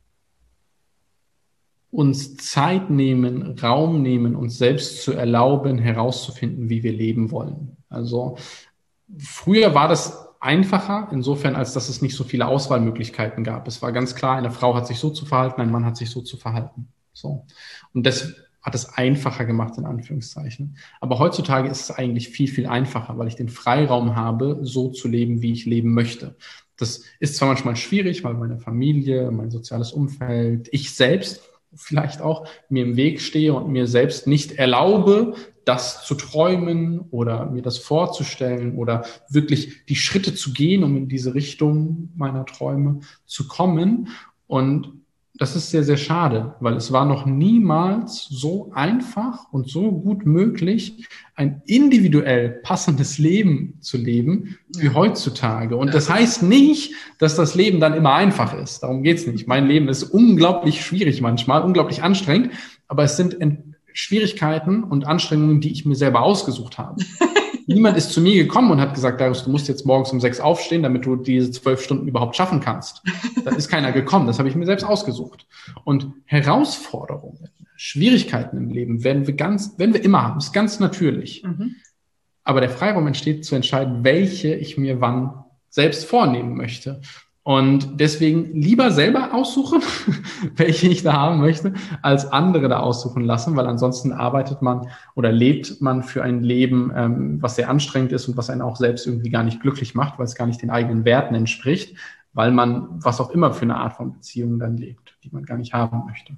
uns Zeit nehmen, Raum nehmen, uns selbst zu erlauben, herauszufinden, wie wir leben wollen. Also früher war das einfacher, insofern, als dass es nicht so viele Auswahlmöglichkeiten gab. Es war ganz klar, eine Frau hat sich so zu verhalten, ein Mann hat sich so zu verhalten. So. Und das hat es einfacher gemacht, in Anführungszeichen. Aber heutzutage ist es eigentlich viel, viel einfacher, weil ich den Freiraum habe, so zu leben, wie ich leben möchte. Das ist zwar manchmal schwierig, weil meine Familie, mein soziales Umfeld, ich selbst vielleicht auch mir im Weg stehe und mir selbst nicht erlaube, das zu träumen oder mir das vorzustellen oder wirklich die Schritte zu gehen, um in diese Richtung meiner Träume zu kommen. Und das ist sehr, sehr schade, weil es war noch niemals so einfach und so gut möglich, ein individuell passendes Leben zu leben wie heutzutage. Und das heißt nicht, dass das Leben dann immer einfach ist. Darum geht's nicht. Mein Leben ist unglaublich schwierig manchmal, unglaublich anstrengend, aber es sind Schwierigkeiten und Anstrengungen, die ich mir selber ausgesucht habe. Niemand ist zu mir gekommen und hat gesagt, Darius, du musst jetzt morgens um 6 aufstehen, damit du diese 12 Stunden überhaupt schaffen kannst. Da ist keiner gekommen. Das habe ich mir selbst ausgesucht. Und Herausforderungen, Schwierigkeiten im Leben werden wir immer haben. Das ist ganz natürlich. Mhm. Aber der Freiraum entsteht zu entscheiden, welche ich mir wann selbst vornehmen möchte. Und deswegen lieber selber aussuchen, welche ich da haben möchte, als andere da aussuchen lassen, weil ansonsten arbeitet man oder lebt man für ein Leben, was sehr anstrengend ist und was einen auch selbst irgendwie gar nicht glücklich macht, weil es gar nicht den eigenen Werten entspricht, weil man was auch immer für eine Art von Beziehung dann lebt, die man gar nicht haben möchte.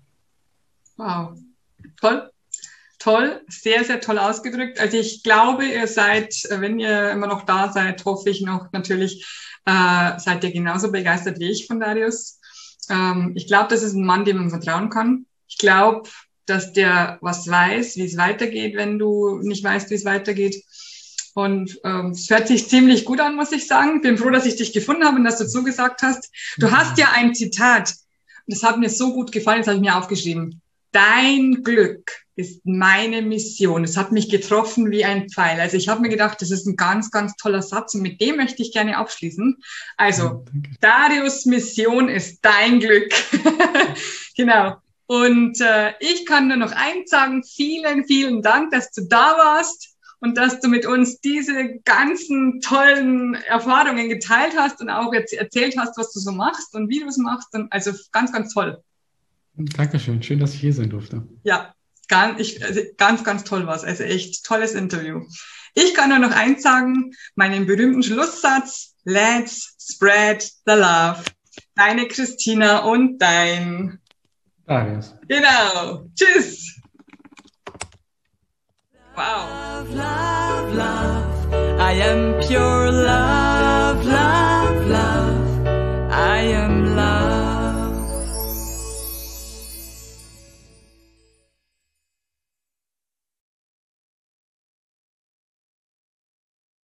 Wow, toll. Toll, sehr, sehr toll ausgedrückt. Also ich glaube, ihr seid, wenn ihr immer noch da seid, hoffe ich noch natürlich, seid ihr genauso begeistert wie ich von Darius. Ich glaube, das ist ein Mann, dem man vertrauen kann. Ich glaube, dass der was weiß, wie es weitergeht, wenn du nicht weißt, wie es weitergeht. Und es hört sich ziemlich gut an, muss ich sagen. Bin froh, dass ich dich gefunden habe und dass du zugesagt hast. Du hast ja ein Zitat, und das hat mir so gut gefallen, das habe ich mir aufgeschrieben. Dein Glück ist meine Mission. Es hat mich getroffen wie ein Pfeil. Also ich habe mir gedacht, das ist ein ganz, ganz toller Satz und mit dem möchte ich gerne abschließen. Also, Darius' Mission ist dein Glück. Genau. Und ich kann nur noch eins sagen, vielen, vielen Dank, dass du da warst. und dass du mit uns diese ganzen tollen Erfahrungen geteilt hast und auch jetzt erzählt hast, was du so machst und wie du es machst. Und also ganz, ganz toll. Dankeschön, schön, dass ich hier sein durfte. Ja, ganz, ganz toll war es. Also echt tolles Interview. Ich kann nur noch eins sagen, meinen berühmten Schlusssatz: Let's spread the love. Deine Christina und dein Darius. Genau. Tschüss. Wow. Love, love, love. I am pure love.